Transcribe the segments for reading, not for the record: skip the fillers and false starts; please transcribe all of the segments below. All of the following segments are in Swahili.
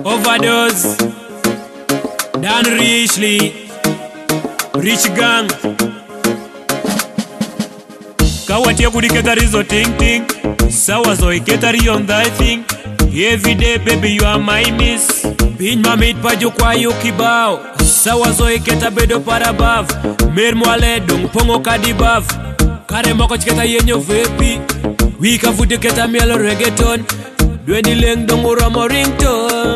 Overdose. Dan Richly, Rich Gang. Kawatia kudiketa rizo ting ting. Sawa zo iketa on that thing. Every day baby you are my miss. Bin mamit pajo kwa yu kibao. Sawa zo iketa bedo para bav. Mer mwale dong pongo kadibav. Kare moko chiketa yenyo vepi. Wika vute keta mielo reggaeton. Dweni leng dong uramo ringtone.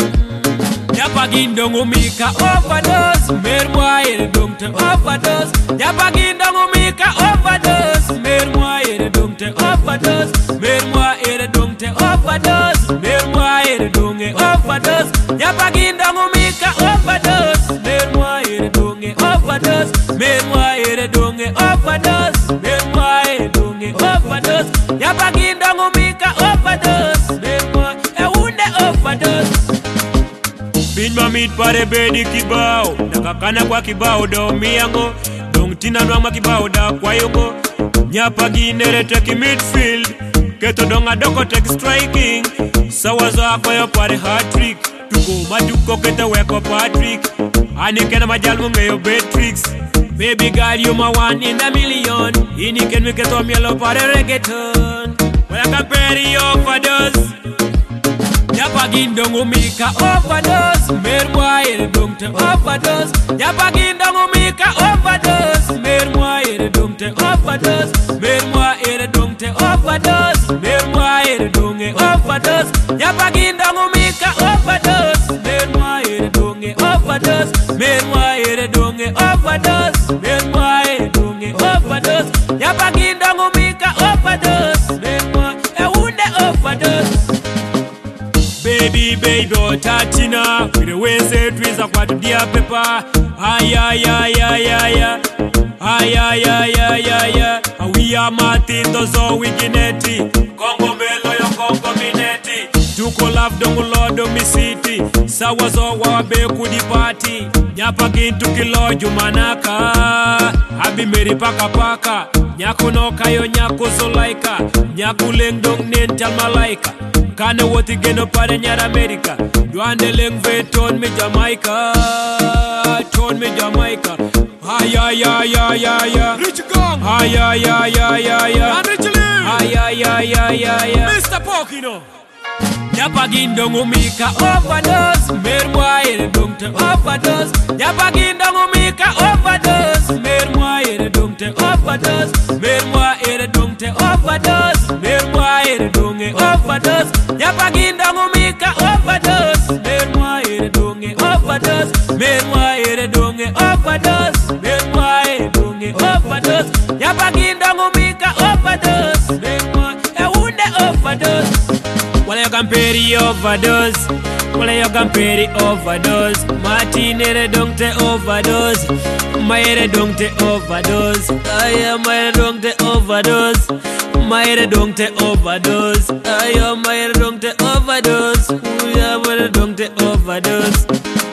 Yapagin dong umika overdose. Mer mwae dong te overdose. Yapagin dong umika overdose. Mer mwae dong te overdose. Mer mwae dong te overdose. Mer mwae dong e overdose. Yapagin dong umika overdose. Mer mwae dong e overdose. Mer mwae dong e overdose. Mer mwae dong e overdose. Yapagin dong umika overdose. Mer mwae unde overdose. Bin mamit pare bedi kibao. Nakakana kwa kibao do miyango. Dong tina nwama kibao da kwa yongo. Nyapa ginere teki midfield. Keto donga doko teki striking. Sawa za kwa yo pare hat-trick. Tuko matuko kete weko Patrick. Anikena majalmu ngeyo bed tricks. Baby girl you my one in a million. Iniken mi keto mielo pare reggaeton. Well I compare you overdose. Yapagin dong umika overdose. Mer mwae dong te overdose. Yapagin dong umika overdose. Mer mwae dong te overdose. Mer mwae dong te overdose. Mer mwae dong e overdose. Yapagin dong umika overdose. Mer mwae dong e overdose. Mer mwae dong e overdose. Mer mwae dong e overdose. Yapagin dong umika overdose. Mer mwae unde overdose. Baby, baby, oh tatina. We the Wednesday twins are quite dear pepper. Ay, ay, ay, ay, ay, ay. Ay, ay, ay, ay, ay, ay. We are Martin, those all we gineti. Congo melo, yo Congo mineti. Tuko love dongo lodo mi city. Sawa zo wa be kudi party. Nyapa gintu kilo jumanaka. Abi meri paka paka. Nyaku no kayo nyaku zolaika. Nyaku leng dong nental malaika. Kane woti geno pare nyar America. Duande leng ve ton me Jamaica. Ton me Jamaica. Ay ay ay ay ay ay. Rich Gang. Ay ay ay ay ay ay. Richly. Ay ay ay ay ay ay. Mr. Pokino. Yapagin dong umika overdose. Mer mwae dong te overdose. Yapagin dong umika overdose. Mer mwae dong te overdose. Mer mwae dong te overdose. Mer mwae dong e overdose. Yapagin dong umika overdose. Mer mwae dong e overdose. Mer mwae dong e overdose. Mer mwae dong e overdose. Yapagin dong umika overdose. Mer mwae unde overdose. Wala yo compare overdose. Wala yo compare overdose. Martinere dong te overdose. Maere dong te overdose. Aya maere dong te overdose. Maere dong te overdose. Aya maere dong te overdose. Uya maere dong te overdose.